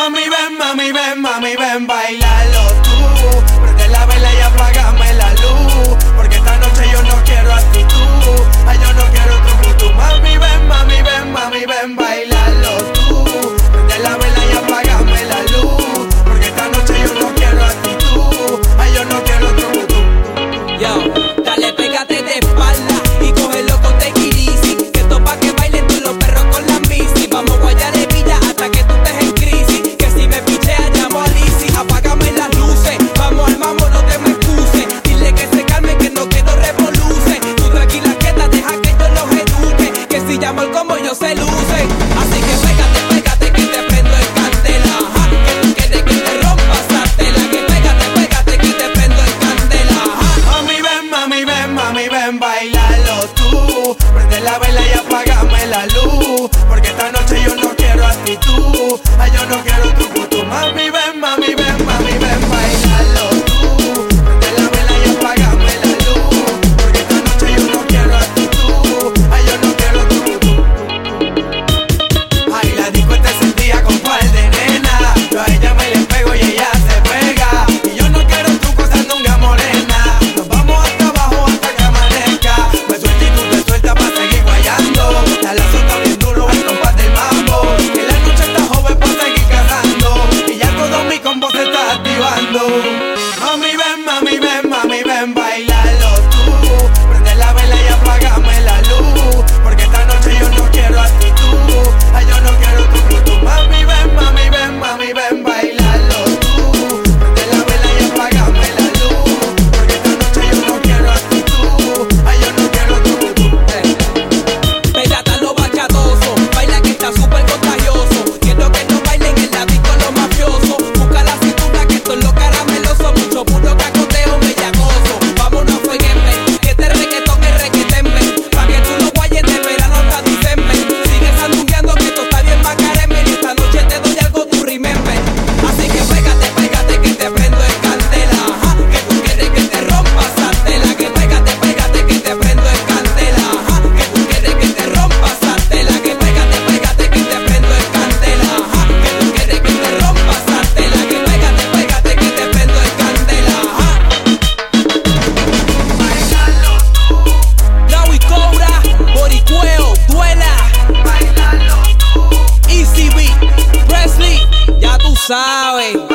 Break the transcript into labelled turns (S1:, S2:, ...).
S1: Mami, ven, bailalo tú. Prende la vela y apágame la luz, porque esta noche yo no quiero actitud. Ay, yo no quiero tu. Mami, ven, bailalo tú. Prende la vela y apágame la luz, porque esta noche yo no quiero actitud. Ay, yo no quiero tu.
S2: Yo, dale, pégate de espalda y cógelo con tequilisi. Que esto pa' que bailen tú los perros con la bici. Vamos guayar de villa hasta que tú estés en crisis. Que si me picheas llamo a Lizzy. Apágame las luces, vamos al mambo, no te me excuses. Dile que se calme, que no quiero revoluce. Tú tranquila quieta, deja que yo los eduque. Que si llamo el combo ellos se lucen. Así que pégate, que te prendo en candela. Ajá, que tú quieres que te rompa esa tela. Que pégate, que te prendo en candela. Ajá.
S1: Mami, ven, bailalo tú. Prende la vela y apágame la luz, porque esta noche yo no quiero actitud. Ay, yo no quiero tu. Mami, ven, bailalo tú. Prende la vela y apágame la luz, porque esta noche yo no quiero actitud. Ay, yo no quiero tu. Ay, la disco está encendida con par de nena. Yo a ella me le pego y ella se pega. Y yo no quiero tu cosa nunca morena. Nos vamos hasta abajo hasta que amanezca. Me suelta y tú te sueltas pa' seguir guayando. La lazo está bien duro, el compás del mambo. Que la noche está joven pa' seguir cazando. Y ya todo mi combo se está activando. Mami, ven, bailalo tú. Prende la vela y apágame la luz, porque esta noche yo no quiero actitud. Ay, yo no quiero tu. Mami, ven, bailalo tú. Prende la vela y apágame la luz, porque esta noche yo no quiero actitud. Ay, yo no quiero tu.
S2: Pégate a lo bachatoso, baila que está súper contagioso. Quiero que no bailen en la disco los mafiosos. Busca la cintura que esto es lo carameloso. Mucho puro cacoteo, bellacoso. Vámonos, fueguenme, que este reggaetón es requetembe. Pa' que tú lo guayes de verano hasta diciembre. Sigue sandungueando que esto está bien macareme. Y esta noche te doy algo, tu remember. Así que pégate, que te prendo en candela. Ajá, que tú quieres que te rompa esa tela. Que pégate, que te prendo en candela. Ajá, que tú quieres que te rompa esa tela. Que pégate, que te prendo en candela. Ajá, que tú quieres que te rompa esa tela. Que pégate, que te prendo en candela. Ajá.
S1: Bailalo tú.
S2: Lau y Cobra, Boricueo, Duela,
S1: Bailalo tú.
S2: Easy Beat, Presley, ya tú sabes.